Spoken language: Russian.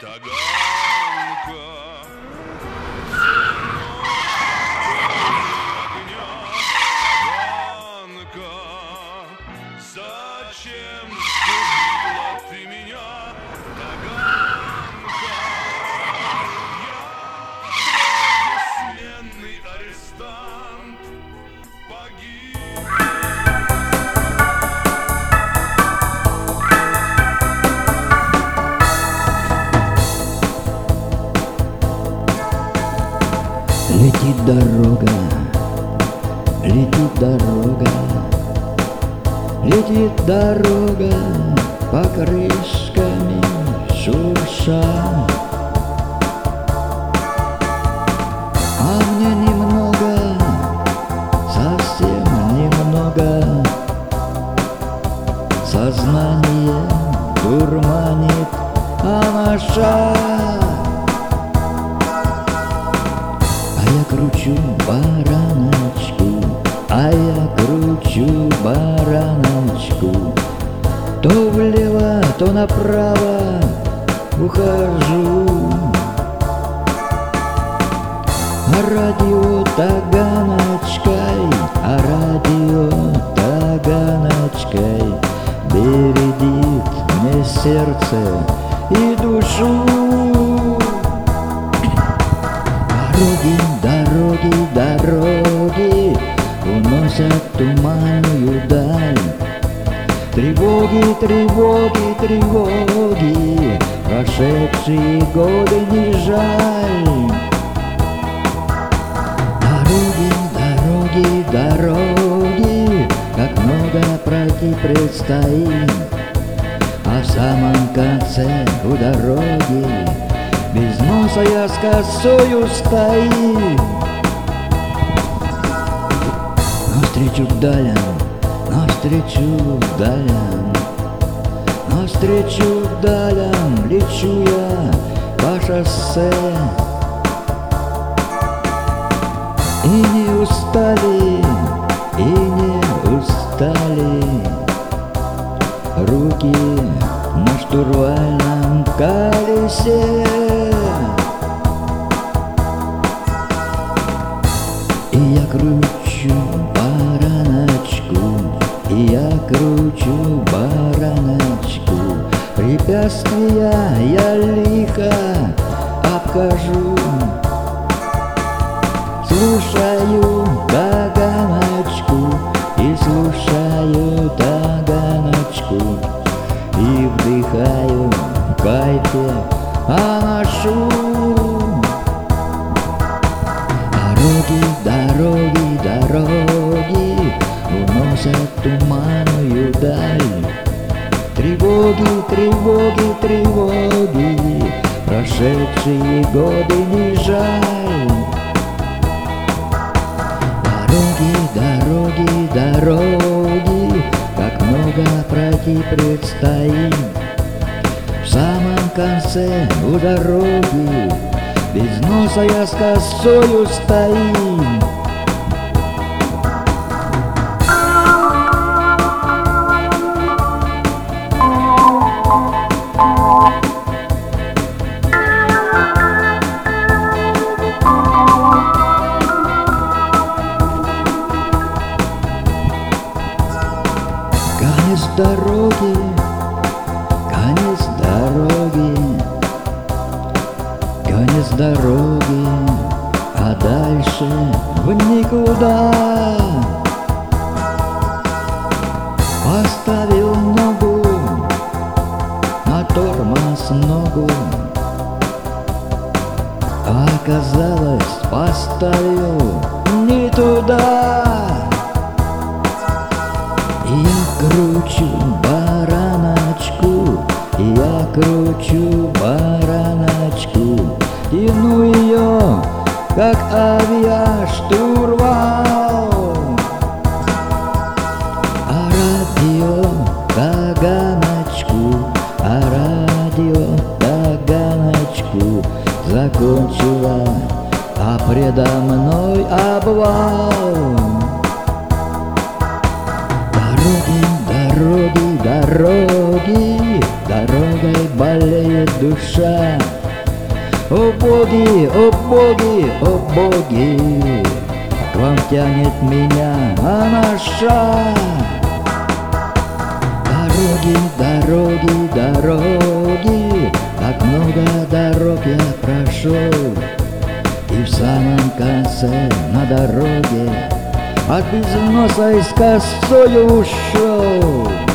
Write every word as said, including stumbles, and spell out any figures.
Таганка. Зачем сгубила ты меня, Таганка? Я бессменный арестант погиб. Летит дорога, летит дорога, летит дорога покрышками шурша. А мне немного, совсем немного, сознание дурманит, а наша. А я кручу бараночку, а я кручу бараночку, то влево, то направо ухожу. А радио таганочкой, а радио таганочкой бередит мне сердце и душу. Дороги, дороги, дороги уносят туманную даль. Тревоги, тревоги, тревоги, прошедшие годы не жаль. Дороги, дороги, дороги, как много пройти предстоит. А в самом конце у дороги без носа я с косою стою. Навстречу далям, навстречу далям, навстречу далям лечу я по шоссе. И не устали, и не устали руки на штурвальном колесе. И я кручу бараночку, и я кручу бараночку, препятствия я лихо обхожу. Слушаю таганочку и слушаю таганочку, и вдыхаю в кайфе анашу. Дороги, дороги, дороги уносят туманную даль. Тревоги, тревоги, тревоги, прошедшие годы не жаль. Дороги, дороги, дороги, как много пройти предстоит. В самом конце у дороги без носа я с косою стою. Конец дороги, конец дороги, конец дороги, а дальше в никуда. Поставил ногу на тормоз ногу, а оказалось, поставил не туда. И я кручу бараночку, и я кручу бараночку, тяну ее, как авиаштурвал. А радио таганочку, а радио таганочку закончила, а предо мной обвал. Дороги, дороги, дороги, дорогой болею тянет душа. О боги, о боги, о боги, к вам тянет меня анаша. Дороги, дороги, дороги, так много дорог я прошел, и в самом конце на дороге от безноса и с косою ушел.